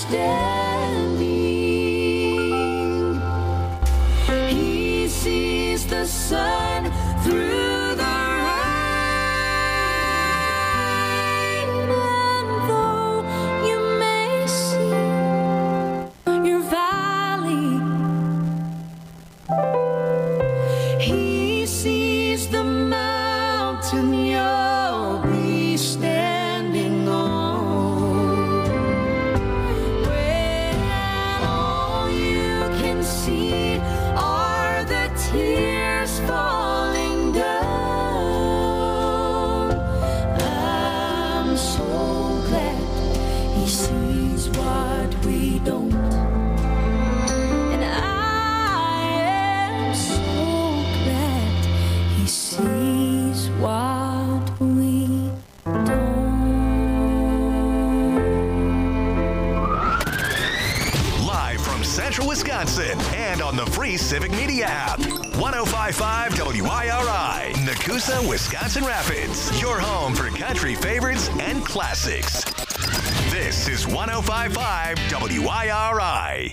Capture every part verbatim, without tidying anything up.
standing. He sees the sun through the rain, and though you may see your valley, he sees the mountain you'll be standing on. When all you can see are the tears falling down, I'm so glad he sees what we don't. And I am so glad he sees what we don't. Live from Central Wisconsin and on the free Civic Media app. one oh five point five W I R I, Nakusa, Wisconsin Rapids. Your home for country favorites and classics. This is one oh five point five W I R I.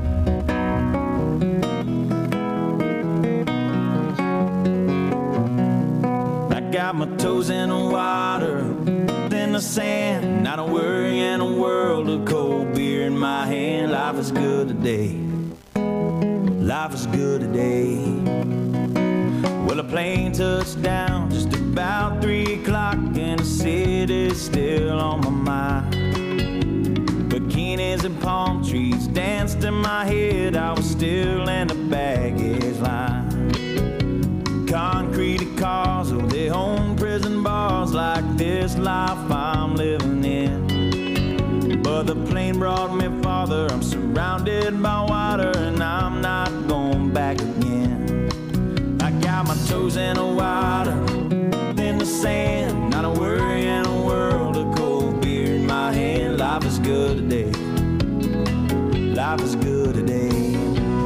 I got my toes in the water, in the sand, not a worry in a world of cold beer in my hand. Life is good today. Life is good today. Well, a plane touched down just about three o'clock, and the city's still on my mind. Bikinis and palm trees danced in my head. I was still in the baggage line. Concrete cars, oh, they own prison bars like this life I'm living in. But the plane brought me farther. I'm surrounded by water, and I'm not going back again. I got my toes in the water, in the sand, not a worry in a world of cold beer in my hand. Life is good today. Life is good today.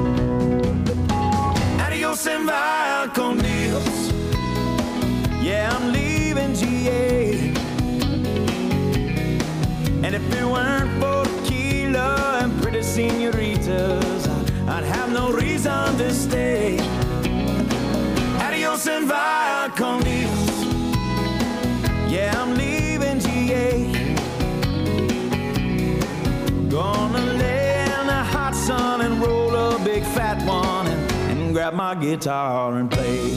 Adios and via con Dios. Yeah, I'm leaving G A. And if it weren't for tequila and pretty senoritas, I'd have no reason to stay. Adios and via con Dios. Yeah, I'm leaving G A. Gonna lay in the hot sun and roll a big fat one and, and grab my guitar and play.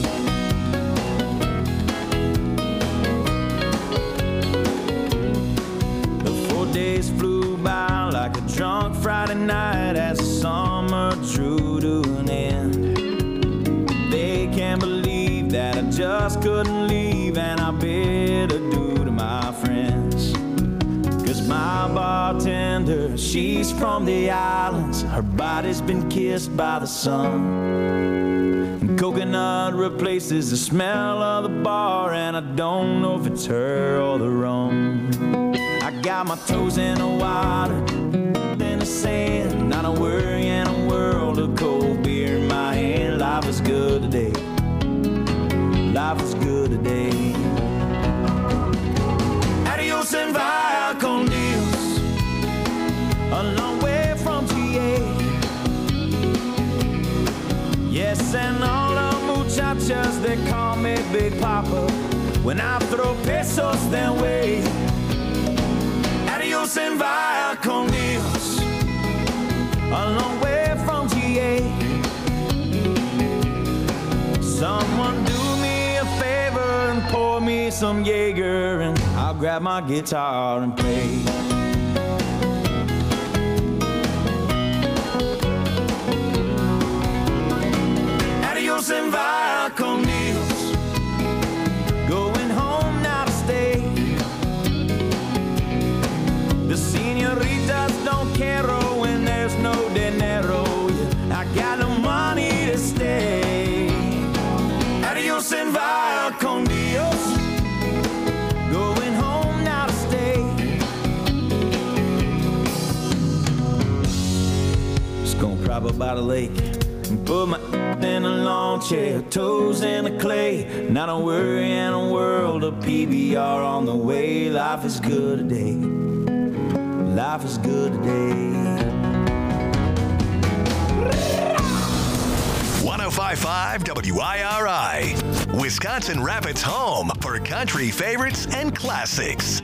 Days flew by like a drunk Friday night as the summer drew to an end. They can't believe that I just couldn't leave, and I bid adieu to my friends. Cause my bartender, she's from the islands. Her body's been kissed by the sun, and coconut replaces the smell of the bar, and I don't know if it's her or the rum. I got my toes in the water, in the sand, not a worry in a world of cold beer in my hand. Life is good today. Life is good today. Adios and via con Dios. A long way from G A. Yes, and all the muchachas, they call me Big Papa when I throw pesos their way. Adios and via con Dios. A long way from G A. Someone do me a favor and pour me some Jaeger, and I'll grab my guitar and play. Adios and via con Dios. Going home now to stay. The senoritas don't care when there's no dinero. Yeah, I got no money to stay. Adios and via con Dios. Going home now to stay. Just gonna prop up by the lake and put my in a lawn chair, toes in the clay. Not a worry in a world of P B R on the way. Life is good today. Life is good today. five W I R I, Wisconsin Rapids' home for country favorites and classics.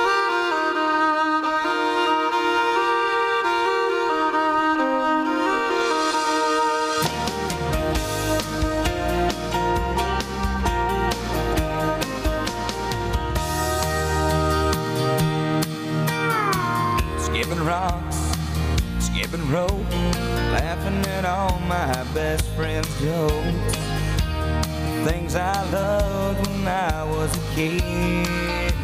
Skipping rocks, skipping rope, laughing at all my best friends' jokes. Things I loved when I was a kid.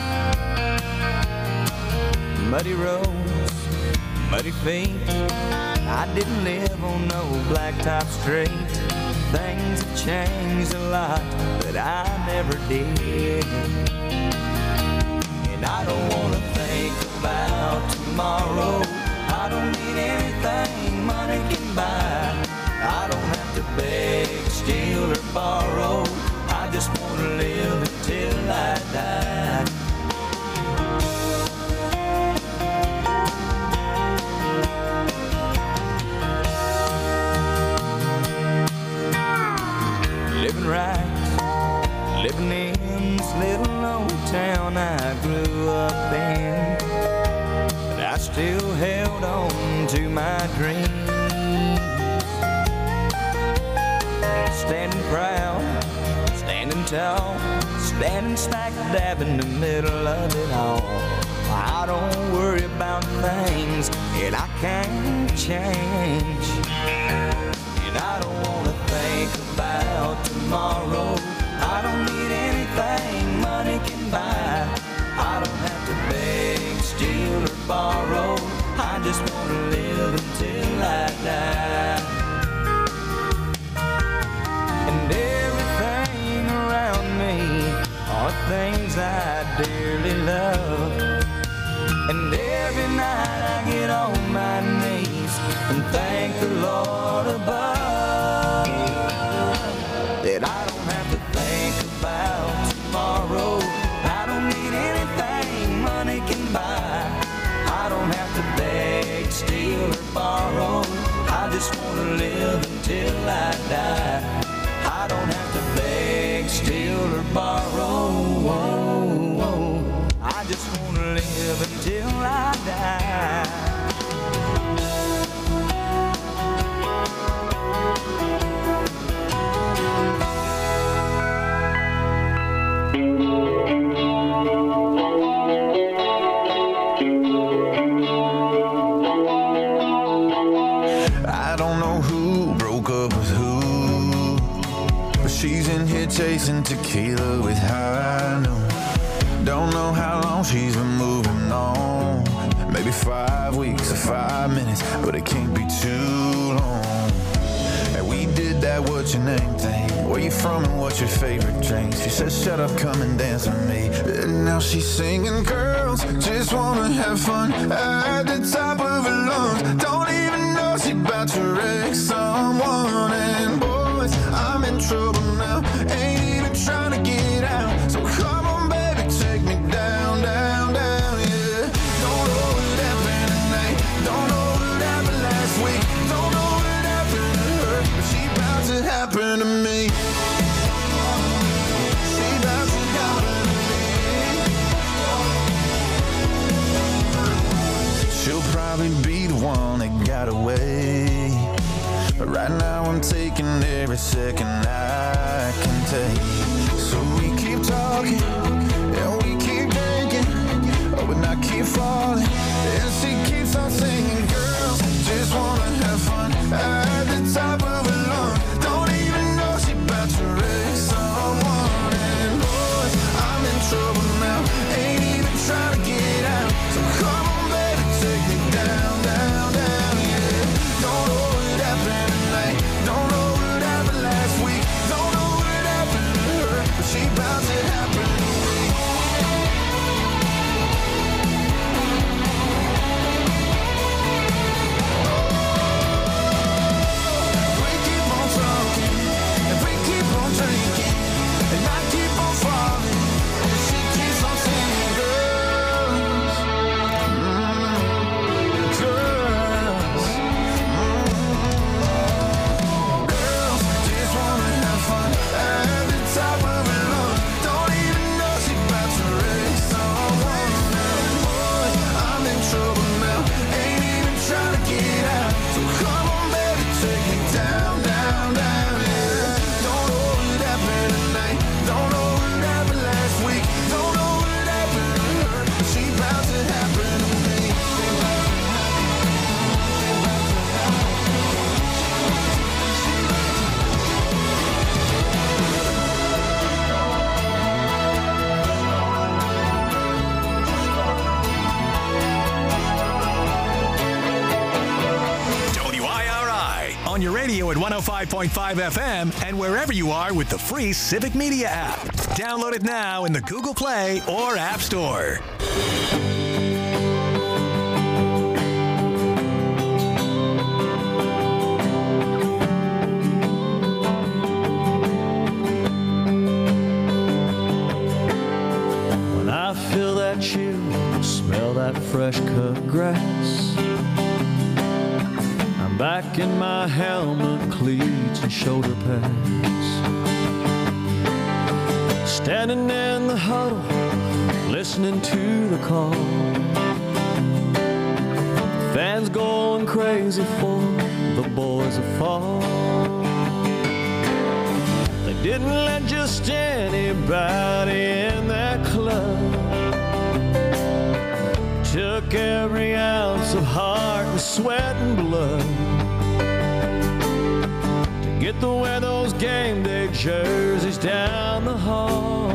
Muddy roads, muddy feet. I didn't live on no blacktop street. Things have changed a lot, but I never did. And I don't wanna think about tomorrow. I don't need anything money can buy. I don't have to beg, steal, or borrow. I just wanna live until I die. Living right, living in this little old town I grew up in. But I still held on to my dreams. Standing proud, standing tall, standing smack dab in the middle of it all. I don't worry about things that I can't change. And I don't wanna think about tomorrow. I don't need anything money can buy. I don't have to beg, steal, or borrow. I just wanna live until I die. And everything around me are things I dearly love. And every night I get on my knees and thank the Lord above that I don't have to think about tomorrow. I don't need anything money can buy. I don't have to beg, steal, or borrow. I just wanna live until I die. I don't have to beg, steal, or borrow. I just wanna live until I die. I don't know who broke up with who, but she's in here chasing tequila with high noon. Don't know how long she's been moving on. Maybe five weeks or five minutes, but it can't be too long. And we did that what's your name thing. Where you from and what's your favorite drink? She said shut up, come and dance with me. And now she's singing, girls just wanna have fun at the top of her lungs. Don't even know she about to wreck someone. And boys, I'm in trouble now, ain't even trying to get out. So come on baby, take me down, down, down, yeah. Don't know what happened tonight, don't know what happened last week, don't know what happened to her, but she about to happen to me. She about to happen to me. She'll probably be the one that got away, but right now I'm taking every second I can take. So we keep talking, and we keep drinking, oh, and I keep falling, and she keeps on singing, girls just wanna have fun at the top of her lungs. Don't even know she about to wreck someone. And boys, I'm in trouble now, ain't even trying to get out. So come on baby, take me down, down, down, yeah. Don't know what happened tonight, don't know what happened last week, don't know what happened to her, but she about to happen to me. on your radio at one oh five point five F M and wherever you are with the free Civic Media app. Download it now in the Google Play or App Store. When I feel that chill, smell that fresh cut grass, I'm back in my helmet, cleats, and shoulder pads. Standing in the huddle, listening to the call. Fans going crazy for the boys of fall. They didn't let just anybody in that club. Took every ounce of heart and sweat and blood to get to wear those game day jerseys down the hall.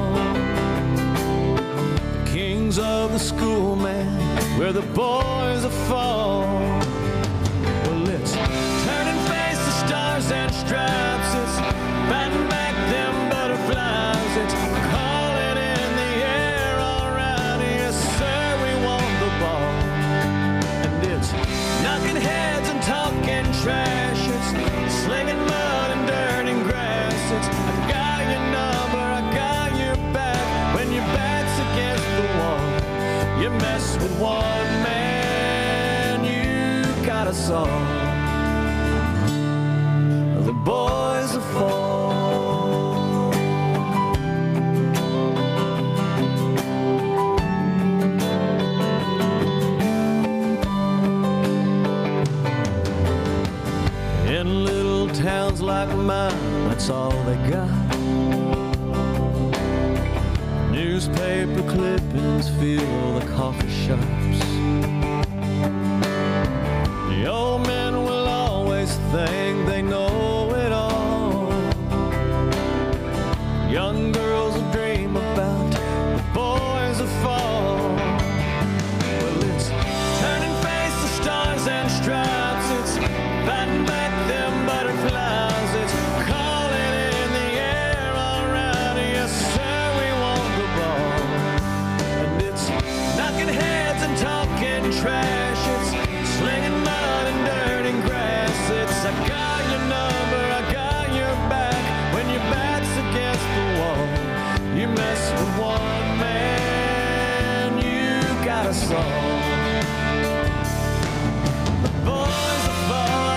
The kings of the school, man, where the boys are fall. Well, it's turn and face the stars and stripes. It's batting back them butterflies. It's calling in the air all around. Yes, sir, we want the ball. And it's knocking heads and talking trash. It's slinging mud and dirt and grass. It's I got your number, I got your back. When your back's against the wall, you mess with one man, you got us all. The boys will fall. In little towns like mine, that's all they got. Newspaper clippings fill the coffee shops. The old men will always think they know it all. Young girls will dream about the boys of fall. Well, it's turn and face the stars and stripes. It's batting back them butterflies. It's calling in the air all around. Yes, sir, we want the ball. And it's knocking heads and talking trash. It's slinging mud and dirt and grass. It's I got your number, I got your back. When your back's against the wall, you mess with one man, you got us all. The boys of fall.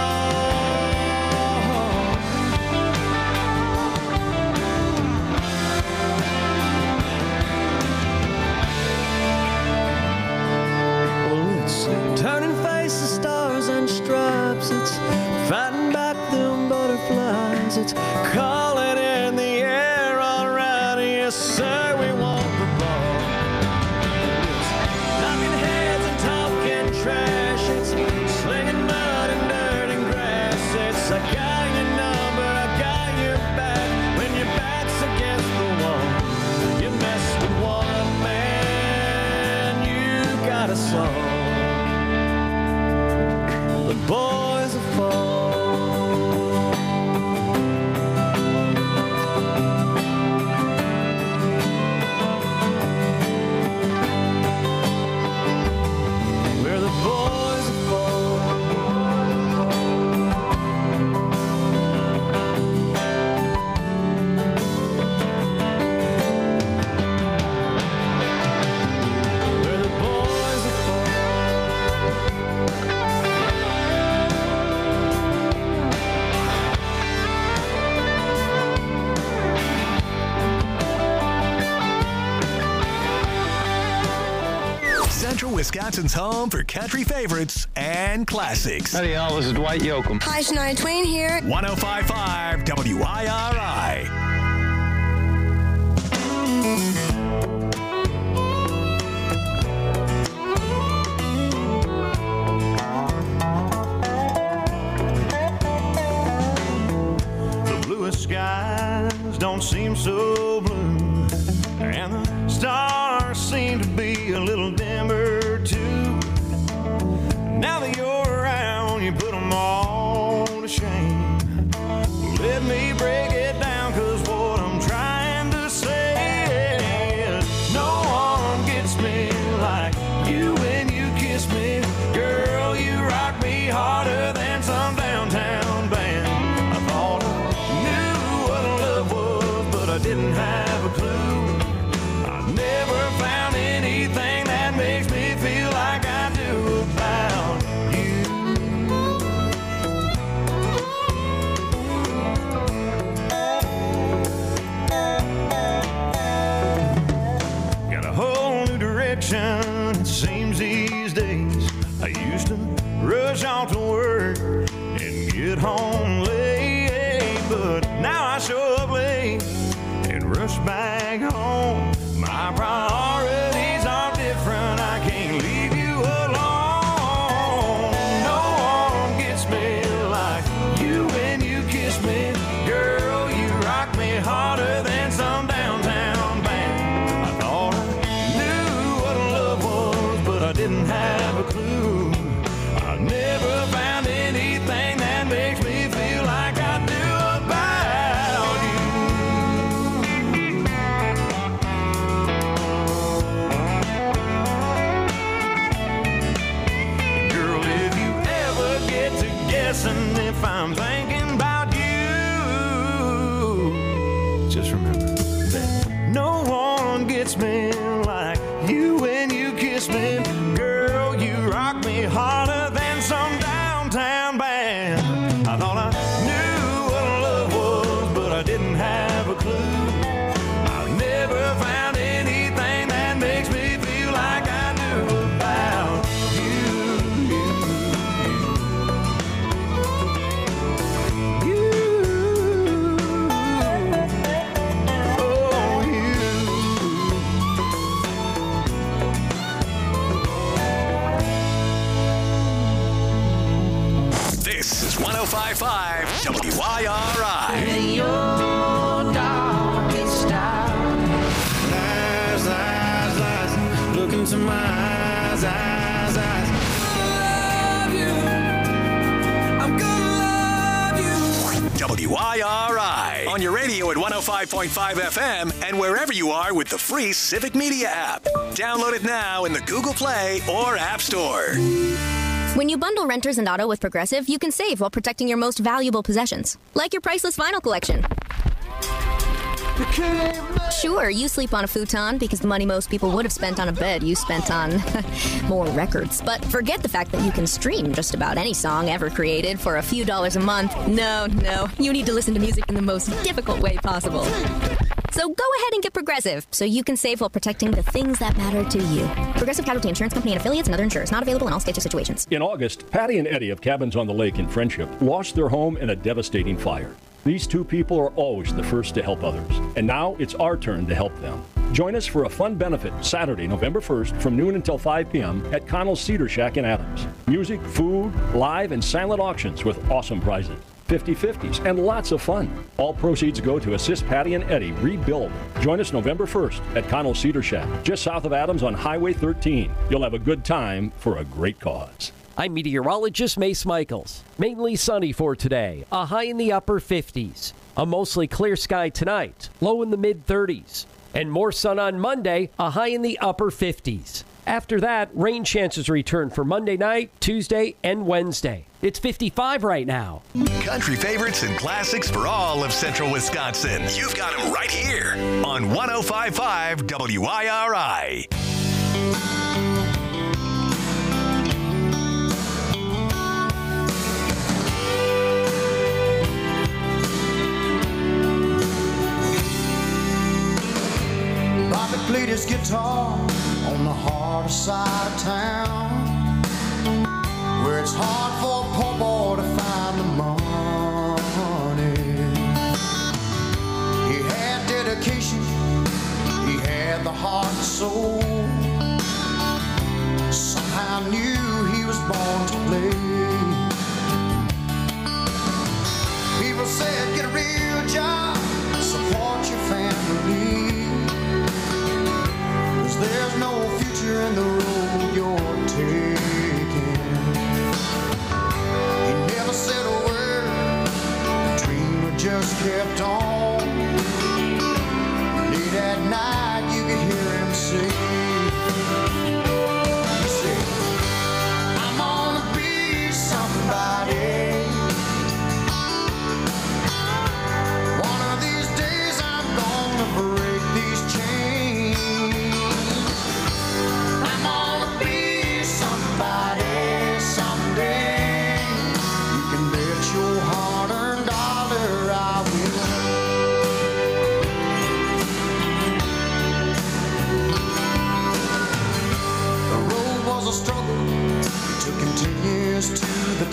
Well, it's turn and face the stars and stripes. It's fighting back them butterflies. It's calling in the air all around. Yes, sir, we want the ball. It's knocking heads and talking trash. It's slinging mud and dirt and grass. It's I got your number, I got your back. When your back's against the wall, you mess with one man, you got us all. The boys are fall. We're the boys of fall. We're the boys of fall. Central Wisconsin's home for country favorites and classics. Howdy, y'all. This is Dwight Yoakam. Hi, Shania Twain here. one oh five point five W I R I. The bluest skies don't seem so blue, and the stars seem to be a little dimmer too. Now that you're around, you put them all to shame. harder than some downtown band. I thought I knew what love was, but I didn't have a clue. I never found anything that makes me feel like I do about you. Got a whole new direction, it seems these days. I used to rush off to work and get home late, but now I show up late and rush back home. My priorities are different, I can't leave you alone. No one gets me like you when you kiss me. Girl, you rock me harder than some downtown band. I thought I knew what love was, but I didn't have a clue. I never found anything that makes me feel like I do about you. Girl, if you ever get to guessing if I'm thinking about you, just remember that no one gets me like you when you kiss me. Girl, you rock me harder than some downtown band. I thought I knew what love was, but I didn't have a clue. I never found anything that makes me feel like I do about you. You, oh, you. This is one oh five point five W I R I. In your darkest hour, Lies, lies, lies. Look into my eyes, eyes, eyes. love you. I'm gonna love you. W I R I. On your radio at one oh five point five F M and wherever you are with the free Civic Media app. Download it now in the Google Play or App Store. When you bundle renters and auto with Progressive, you can save while protecting your most valuable possessions, like your priceless vinyl collection. Sure, you sleep on a futon because the money most people would have spent on a bed you spent on more records. But forget the fact that you can stream just about any song ever created for a few dollars a month. No, no, you need to listen to music in the most difficult way possible. So go ahead and get Progressive so you can save while protecting the things that matter to you. Progressive Casualty Insurance Company and affiliates and other insurers. Not available in all states or situations. In August, Patty and Eddie of Cabins on the Lake in Friendship lost their home in a devastating fire. These two people are always the first to help others, and now it's our turn to help them. Join us for a fun benefit Saturday, November first from noon until five p.m. at Connell's Cedar Shack in Adams. Music, food, live and silent auctions with awesome prizes, fifty-fifties, and lots of fun. All proceeds go to assist Patty and Eddie rebuild. Join us November first at Connell's Cedar Shack, just south of Adams on Highway thirteen. You'll have a good time for a great cause. I'm meteorologist Mace Michaels. Mainly sunny for today, a high in the upper fifties. A mostly clear sky tonight, low in the mid thirties. And more sun on Monday, a high in the upper fifties. After that, rain chances return for Monday night, Tuesday, and Wednesday. It's fifty-five right now. Country favorites and classics for all of central Wisconsin. You've got them right here on one oh five point five W I R I. Bobby played his guitar on the harder side of town, where it's hard for a poor boy to find the money. He had dedication, he had the heart and soul. Somehow knew he was born to play. People said, get a real job, support your family. There's no future in the road you're taking.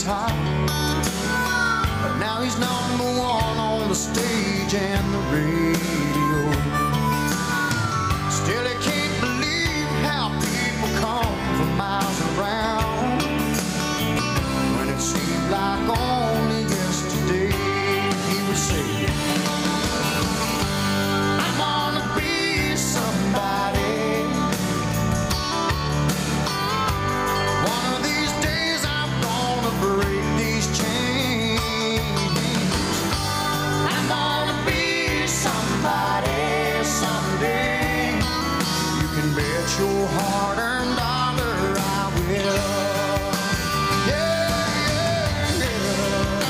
top. But now he's number one on the stage and the radio. Still he can't believe how people come from miles around. When it seemed like only yesterday he would say, I wanna be somebody. One of these days I'm gonna break these chains. I wanna be somebody someday. You can bet your hard-earned dollar I will. Yeah, yeah, yeah.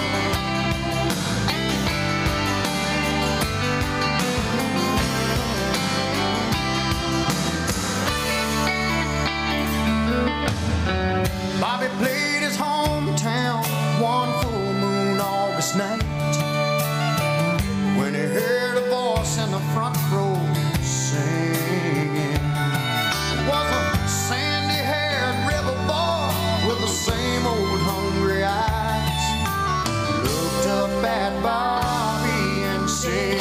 Bobby played his hometown one full moon August night when he heard a voice in the front row singing. It was a sandy-haired river boy with the same old hungry eyes. Looked up at Bobby and said,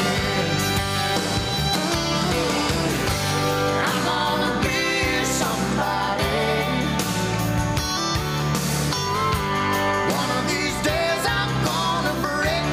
I wanna be somebody. One of these days I'm gonna break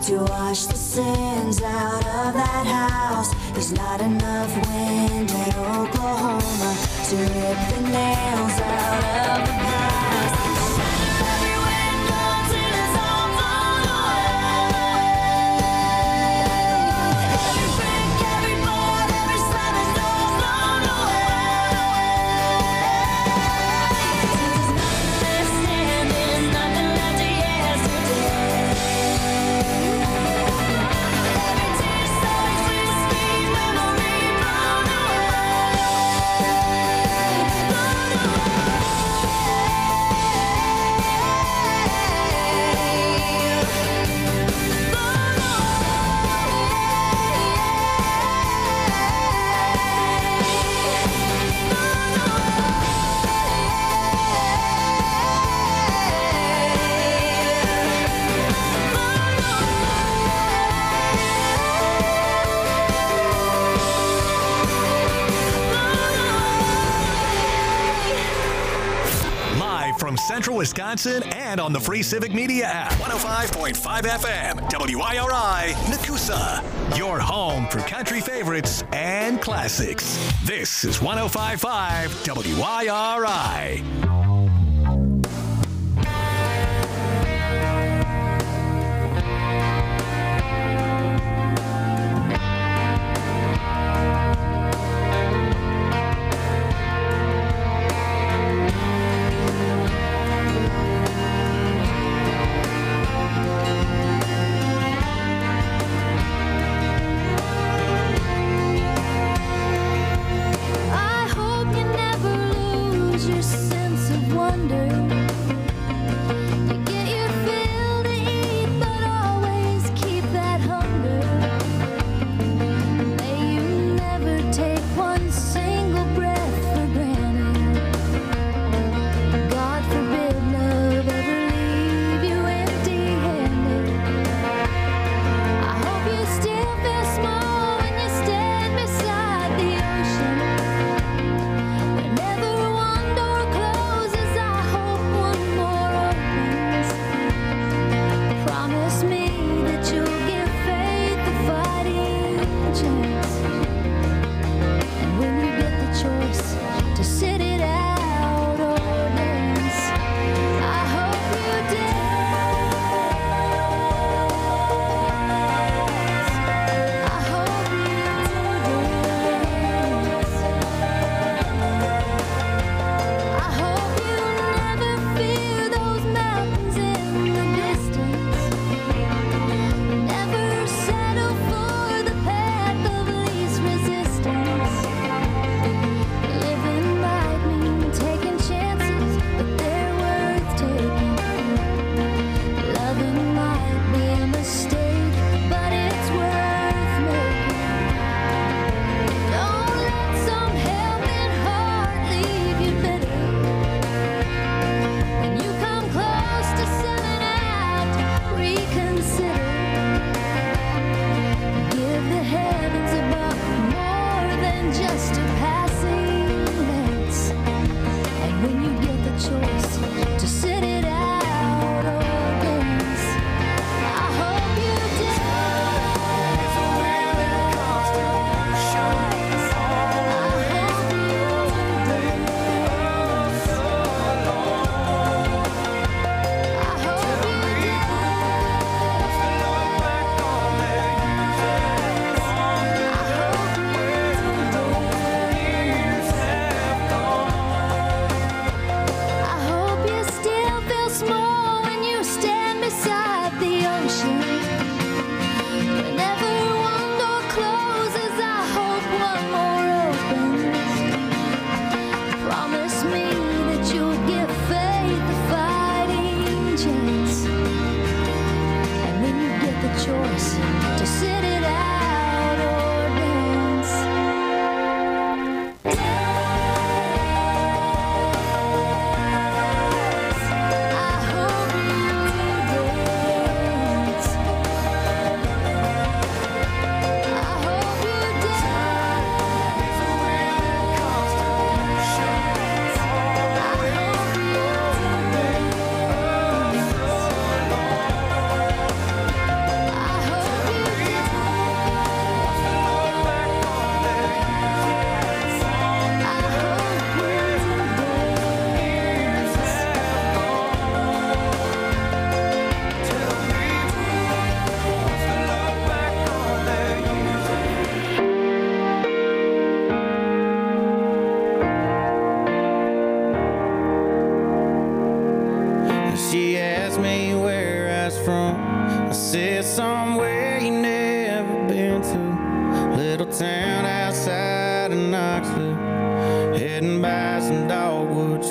to wash the sins out of that house. There's not enough wind in Oklahoma to rip the nails out of the past. Every window till it's all blown away. Every brick, every board, every slab is all blown away. There's nothing left standing, nothing left to yesterday. Every tear soaked whiskey memory blown Live from Central Wisconsin and on the free Civic Media app. one oh five point five F M, W I R I, Nakusa. Your home for country favorites and classics. This is one oh five point five W I R I. I hope you never lose your sense of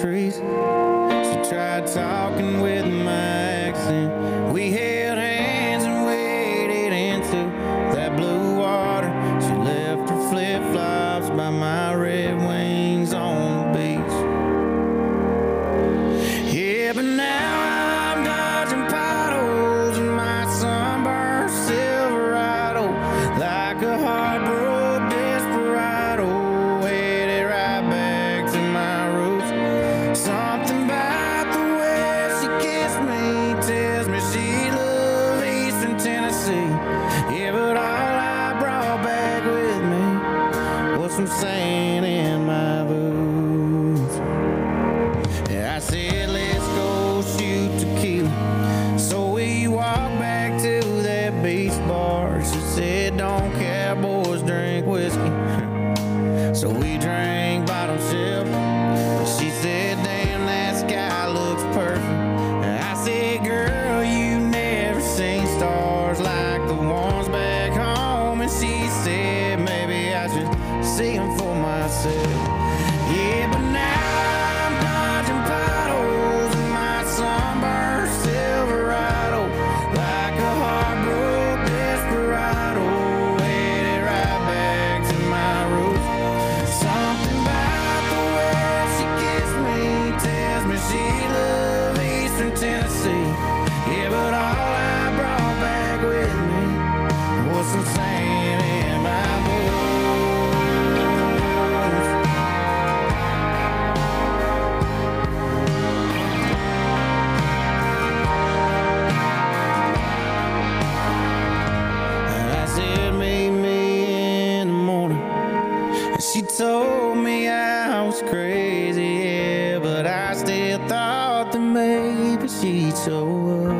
trees. She tried talking with my accent. We held hands and waded into that blue water. She left her flip-flops by my Red Wings on the beach. Yeah, but now I'm dodging potholes in my sunburned Silverado like a heartbroken desperado, headed right back to my roots. Something about the way she kissed me tells me she loved Eastern Tennessee. Yeah, but all I brought back with me was some sand in my boots. Yeah, I said, let's go shoot tequila. So we walked back to that beach bar. She said, don't cowboys drink whiskey. So we drank bottom shelf. She said, damn, that sky looks perfect. I said, girl, you never seen stars like the ones back home. And she said, maybe I should see them for myself. Yeah, but now I'm dodging potholes in my sunburned Silverado like a heartbroken desperado, headed right back to my roots. Something about the way she kissed me tells me she loved Eastern Tennessee. Yeah, but all I brought back with me was some sand in my boots. I said, meet me in the morning. And she told me I was crazy, yeah, but I still thought that maybe she'd show up.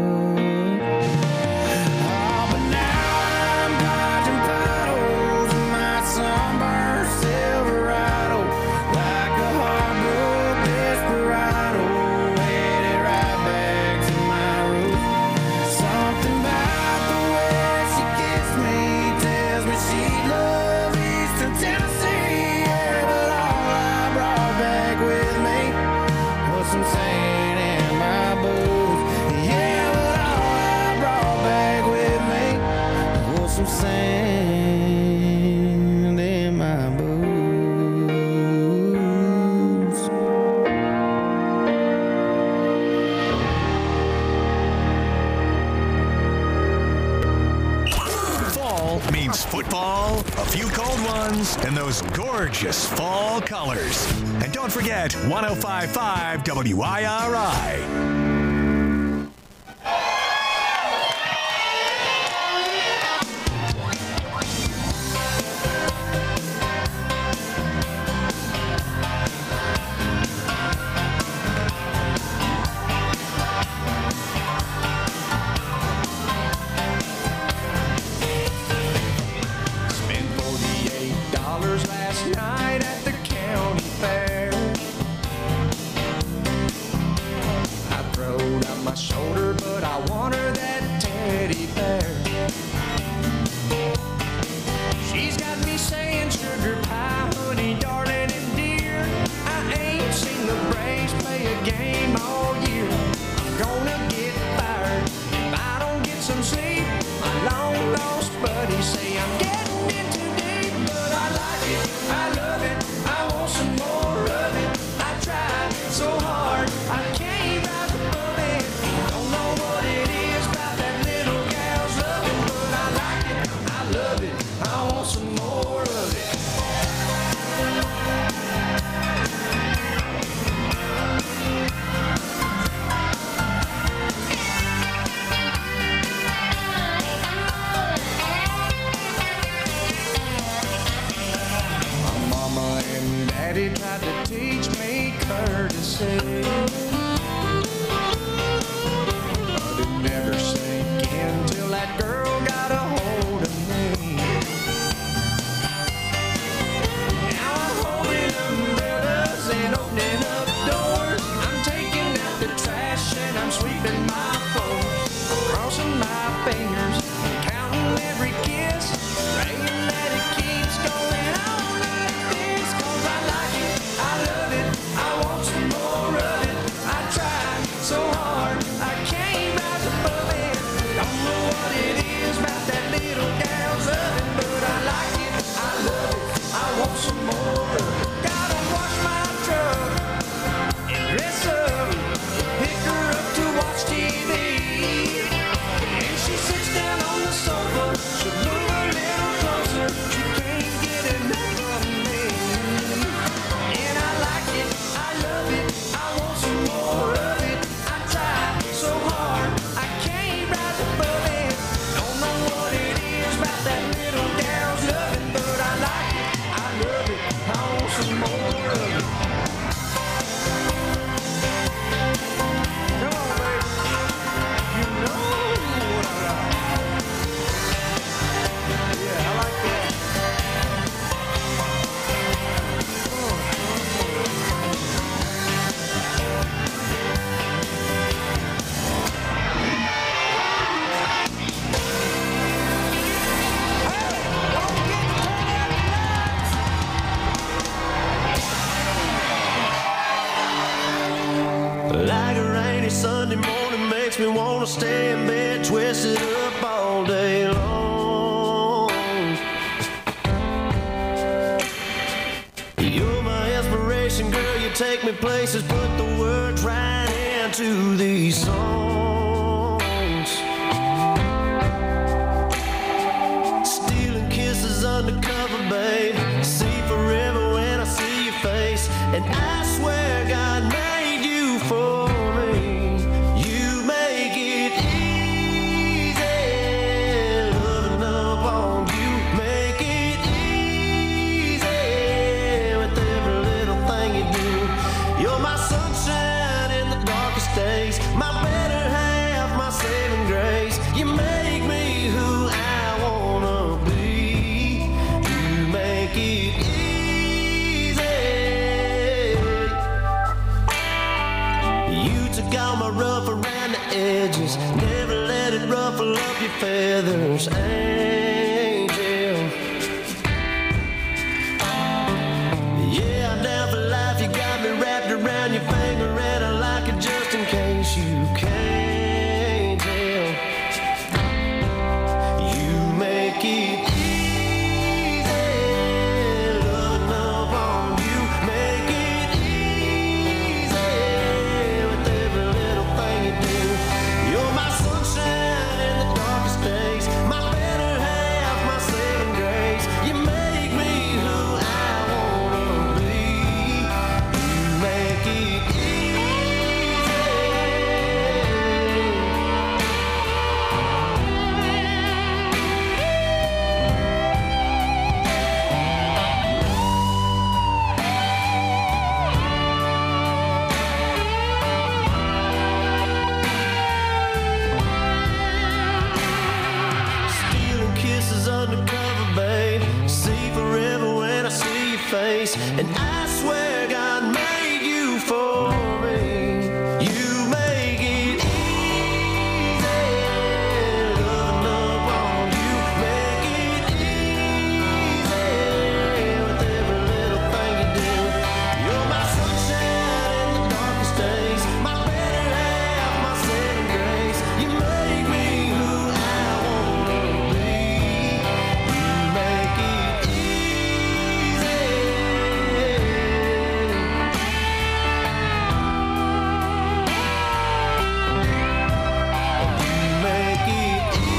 Oh, but now I'm dodging potholes in my sunburned Silverado like a heartbroken desperado, headed right back to my roots. Something about the way she kissed me tells me she loved Eastern Tennessee. Yeah, but all I brought back with me was some sand in my boots. Yeah, but all I brought back with me was some sand in my boots. Fall means football, a few cold ones, and those gorgeous fall colors. And don't forget one oh five point five W I R I. Spent forty-eight dollars last night at the county fair. I makes me want to stay in bed, twisted up all day long. You're my inspiration, girl, you take me places, put the words right into these songs. Stealing kisses undercover, babe, see forever when I see your face, and I swear God made you for me. You make it easy, loving up on you, make it easy with every little thing you do. You're my sunshine in the darkest days, my better half, my saving grace. You make me who I wanna be. You make it easy. You took all my rough around the edges, never let it ruffle up your feathers, angel. Yeah, I'm down for life, you got me wrapped around your finger, and I like it just in case you can't tell. You make it easy, loving up on you, make it easy with every little thing you do. You're my sunshine in the darkest days, my better half, my saving grace. You make me who I wanna be. You make it easy. Stealing kisses undercover, babe, see forever when I see your face, and I swear God made you for me. You make it easy, loving up on you, make it easy with every little thing you do. You're my sunshine in the darkest days, my better half, my saving grace. You make me who I wanna be. You make it easy. You make it easy.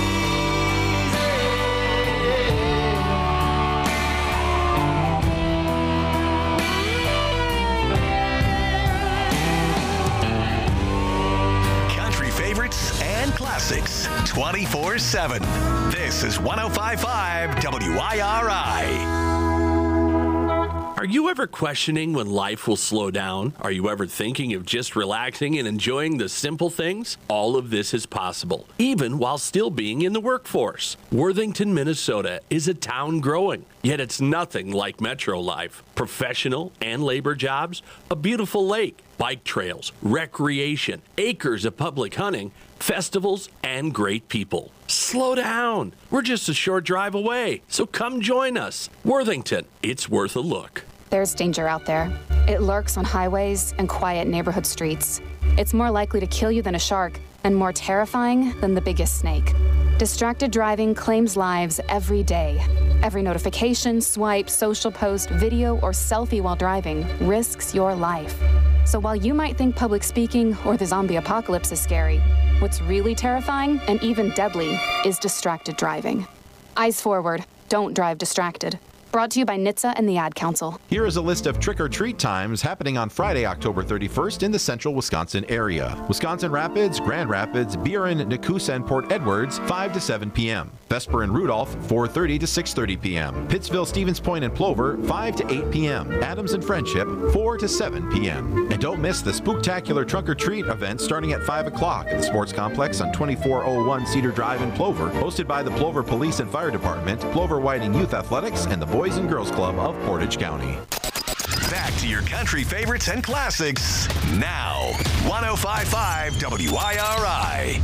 Country favorites and classics twenty-four seven. This is one oh five point five W I R I. Are you ever questioning when life will slow down? Are you ever thinking of just relaxing and enjoying the simple things? All of this is possible, even while still being in the workforce. Worthington, Minnesota is a town growing, yet it's nothing like metro life. Professional and labor jobs, a beautiful lake, bike trails, recreation, acres of public hunting, festivals, and great people. Slow down. We're just a short drive away, so come join us. Worthington, it's worth a look. There's danger out there. It lurks on highways and quiet neighborhood streets. It's more likely to kill you than a shark, and more terrifying than the biggest snake. Distracted driving claims lives every day. Every notification, swipe, social post, video, or selfie while driving risks your life. So while you might think public speaking or the zombie apocalypse is scary, what's really terrifying and even deadly is distracted driving. Eyes forward. Don't drive distracted. Brought to you by N H T S A and the Ad Council. Here is a list of trick-or-treat times happening on Friday, October thirty-first in the central Wisconsin area. Wisconsin Rapids, Grand Rapids, Buren, Nakusa, and Port Edwards, five to seven p.m. Vesper and Rudolph, four thirty to six thirty p.m. Pittsville, Stevens Point, and Plover, five to eight p.m. Adams and Friendship, four to seven p.m. And don't miss the Spooktacular Trunk-or-Treat event starting at five o'clock at the Sports Complex on twenty-four oh one Cedar Drive in Plover, hosted by the Plover Police and Fire Department, Plover Whiting Youth Athletics, and the Boys and Girls Club of Portage County. Back to your country favorites and classics now. one oh five point five W I R I.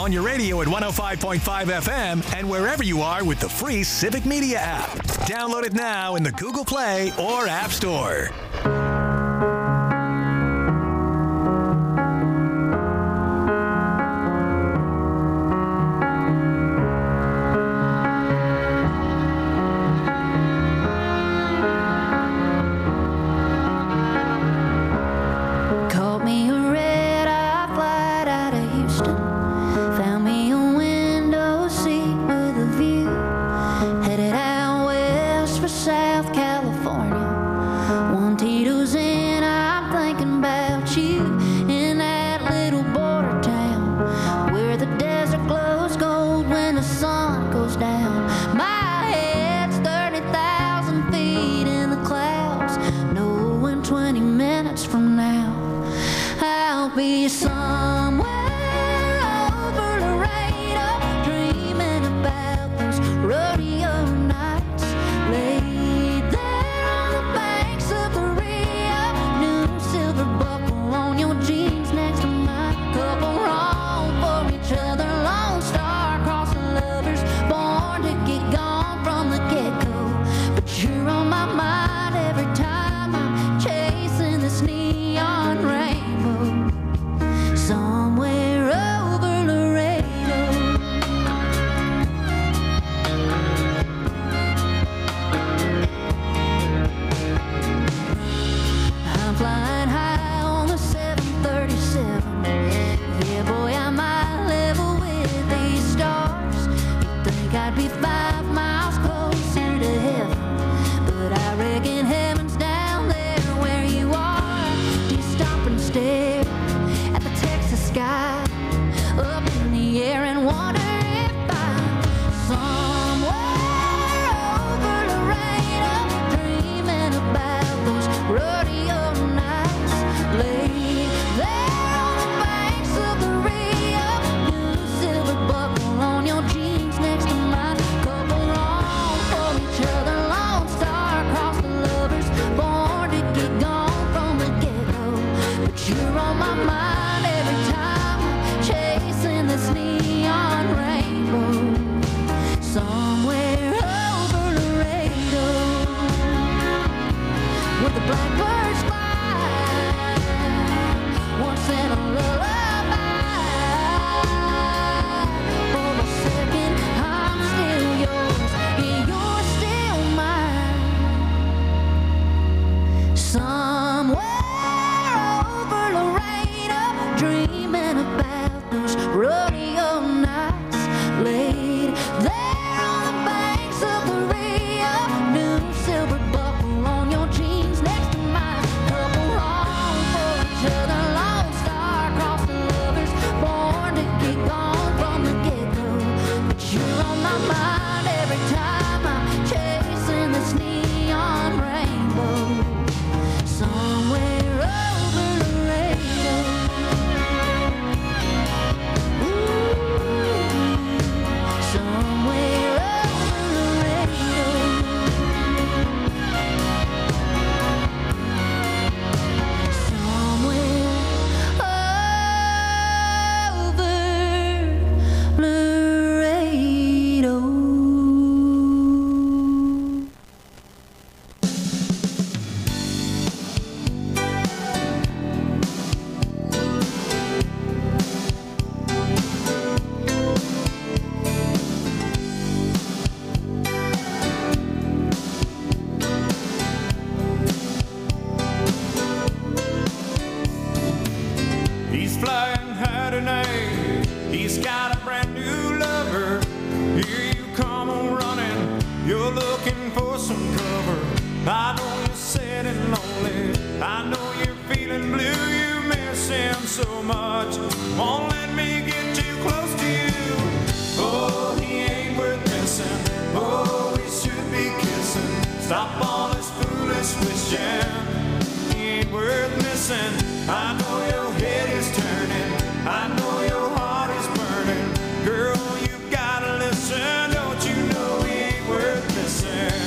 on your radio at one oh five point five F M and wherever you are with the free Civic Media app. Download it now in the Google Play or App Store. Caught me a red-eye flight out of Houston. Found me a window seat with a view. Headed out west for South California. One Tito's in, I'm thinking about you. In that little border town where the desert glows gold when the sun goes down. My head's thirty thousand feet in the clouds. Knowing twenty minutes from now I'll be somewhere over Laredo, dreaming about those rodeo nights. Laid there on the banks of the Rio, new silver buckle on your jeans next to mine. Couple wrong for each other, Lone Star across the lovers, born to get gone from the get-go. But you're on my mind every time I'm chasing this neon rainbow. Somewhere over Laredo. I'm flying high on the seven thirty-seven. Yeah, boy, I might level with these stars. You'd think I'd be five miles closer to heaven, but I reckon heaven's down there where you are. Do you stop and stare at the Texas sky up in the air and wonder if I'm somewhere over Laredo, dreaming about those rodeo nights. Laid there on the banks of the Rio, new silver buckle on your jeans next to mine. Couple wrong for each other, Lone Star across the lovers, born to get gone from the get-go. But you're on my mind every time I'm chasing this neon rainbow. Somewhere over Laredo, with the blackbirds fly, once in a lullaby. For a second, I'm still yours, and you're still mine. Somewhere over Laredo, dreaming about those rodeo nights. Laid there on the banks of the Rio, new silver buckle on your jeans next to mine. Couple wrong for each other, Lone Star across the lovers, born to get gone from the get-go. But you're on my mind every time I'm chasing this neon rainbow. Somewhere over Laredo. Ooh, somewhere over Laredo. Somewhere over Laredo. He's flying high tonight. He's got a brand new lover. Here you come on running. You're looking for some cover. I know you're sad and lonely. I know you're feeling blue. You miss him so much. Won't let me get too close to you. Oh, he ain't worth missing. Oh, we should be kissing. Stop all this foolish wishing. He ain't worth missing. I know your head is turning. I know your heart is burning. Girl, you gotta listen. Don't you know he ain't worth missing?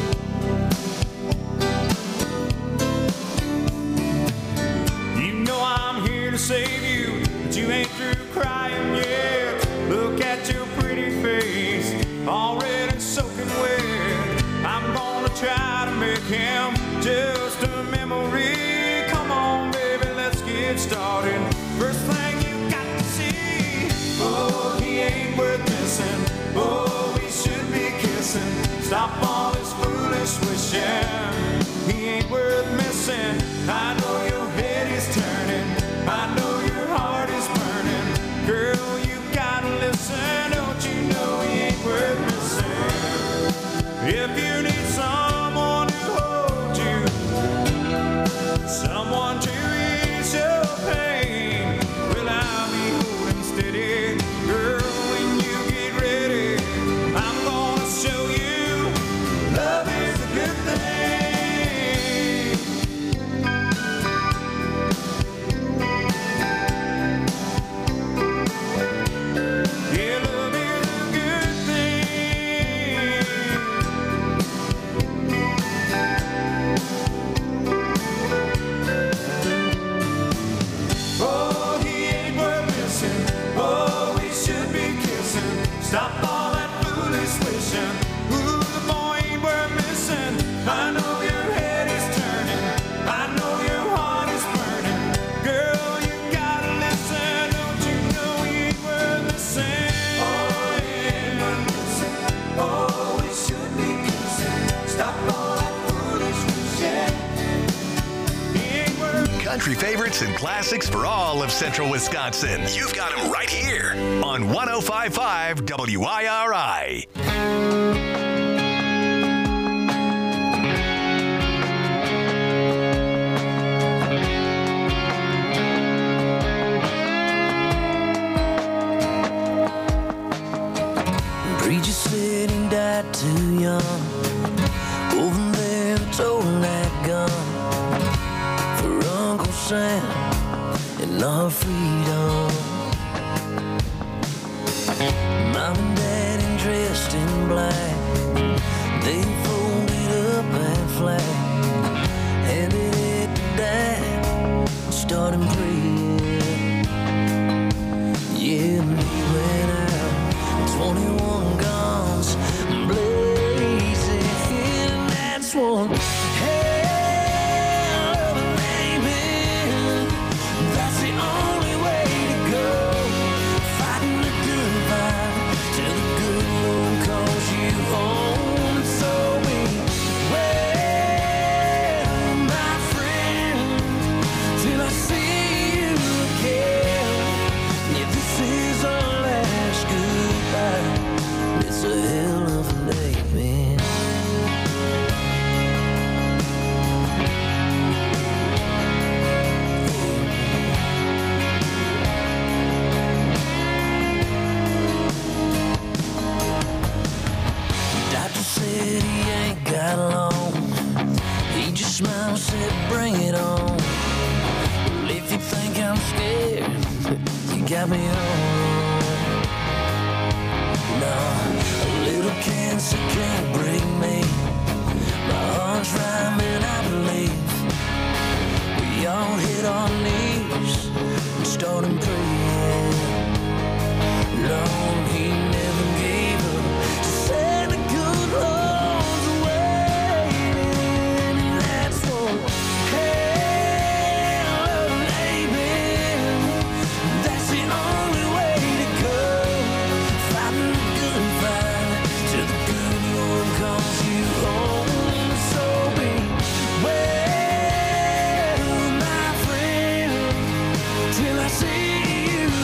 You know I make him just a memory. Come on, baby, let's get started. First thing you got to see, oh, he ain't worth missing. Oh, we should be kissing. Stop all this foolish wishing. He ain't worth missing. I know your head is turning. I know your heart is burning. Girl, you gotta listen. Don't you know he ain't worth missing? If you need someone to hold you, someone to ease your pain, well, I'll be holding steady. Girl, when you get ready, I'm gonna show you love is a good thing. Yeah, love is a good thing. Oh, he ain't worth missing. Oh, we should be kissing. Stop all that foolish wishing. Ooh, the boy ain't worth missing. I know your head is turning. I know your heart is burning. Girl, you gotta listen. Don't you know he ain't worth missing? Oh, he ain't worth missing. Oh, we should be kissing. Stop all that foolish wishing. He ain't worth Country favorites and classics for all of Central Wisconsin. You've got them right here on one oh five point five W I R I. Preacher said he died too young. Over there, told that gun for Uncle Sam and our freedom. Mom and Dad dressed in black, they folded up that flag, handed it to Dad, started praying. Yeah, and he went out, twenty-one guns blazing, and that's one hell of an amen. That's the only way to go, fighting the good fight till the good Lord calls you home. So beware, my friend, till I see you again. Yeah, this is our last goodbye. It's a hell of an amen. Doctor said he ain't got long. He just smiled, said, bring it on. Well, if you think I'm scared, you got me on. No, a little cancer can't break me. My heart's rhyming, I believe. We all hit our knees and started praying. Lord, he never gave up. Said the good Lord's waiting, and that's one hell of an amen. That's the only way to go, fighting the good fight till the good Lord calls you home. So beware, my friend, till I see you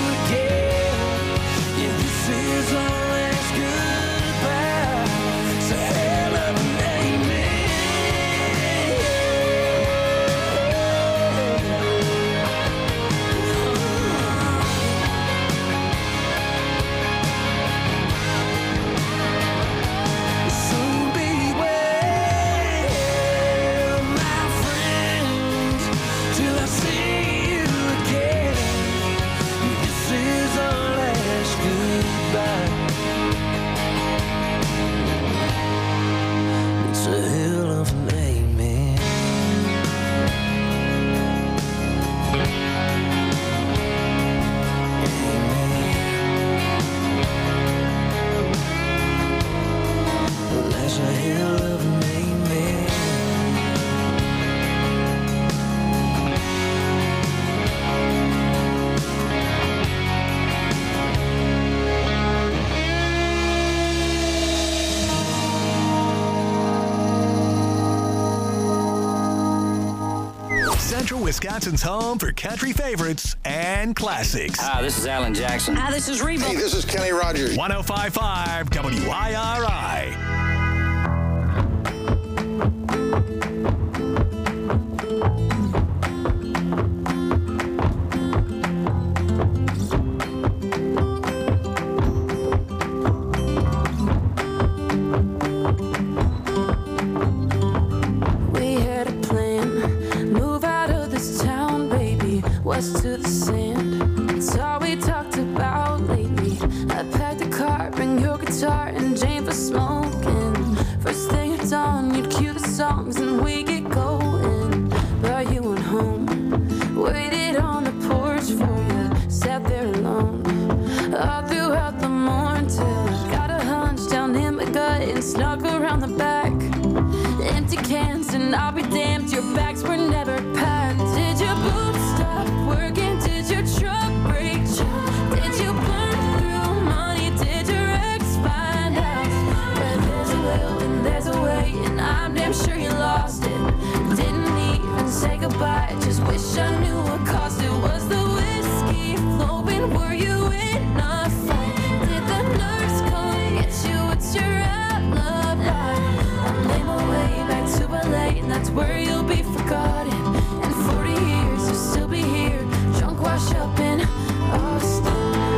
Wisconsin's home for country favorites and classics. Hi, this is Alan Jackson. Hi, this is Reba. Hey, this is Kenny Rogers. one oh five point five W I R I. To the sand, it's all we talked about lately. I packed a car, bring your guitar and Jane for smoking. First thing at dawn, you'd cue the songs and we get going. But you went home, waited on the porch for you, sat there alone all throughout the morning till I got a hunch down in my gut and snuck around the back. Empty cans and I'll be damned, your bags were never packed. Did your boots stop working? Did your truck break? Did you burn through money? Did your ex find out? Where there's a will and there's a way, and I'm damn sure you lost it. Didn't even say goodbye, just wish I knew what caused it. Was the whiskey flowing? Were you in a fight? Did the nurse come get you? What's your alibi? I'm lame away back to L A, and that's where you'll be forgotten. In forty years you'll still be here, drunk, washed up in Austin.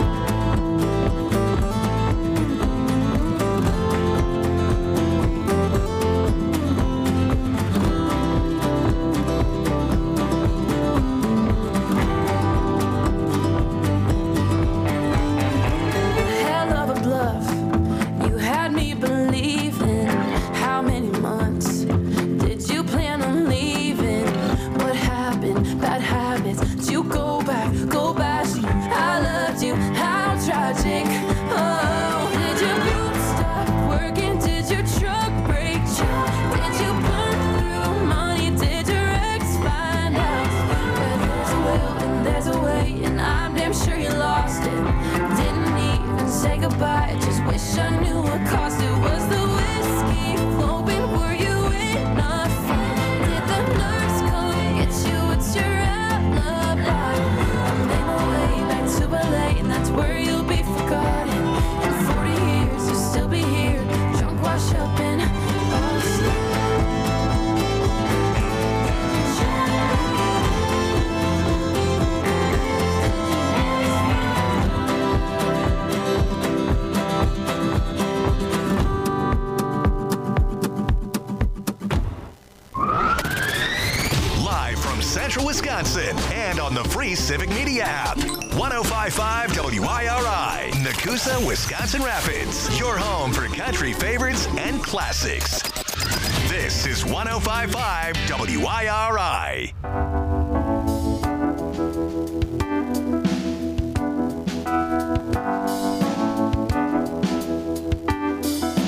Hell of a bluff, you had me believing. How many months did you plan on leaving? What happened? Bad habits. Did you go back? Go back. I loved you. How tragic. Oh, did your boots stop working? Did your truck break? Did you burn through money? Did your ex find out? Where there's a will and there's a way, and I'm damn sure you lost it. Didn't even say goodbye, just wish I knew what caused it. Was the whiskey flowing? Were you in a fight? Did the nurse come get you? What's your alibi? I'm lame away back to L A, and that's where you'll be forgotten. In forty years you'll still be here, drunk, washed up in Austin. Live from Central Wisconsin and on the free Civic Media app. one oh five point five W I R I, Nakusa, Wisconsin Rapids. Your home for country favorites and classics. This is one oh five point five W I R I.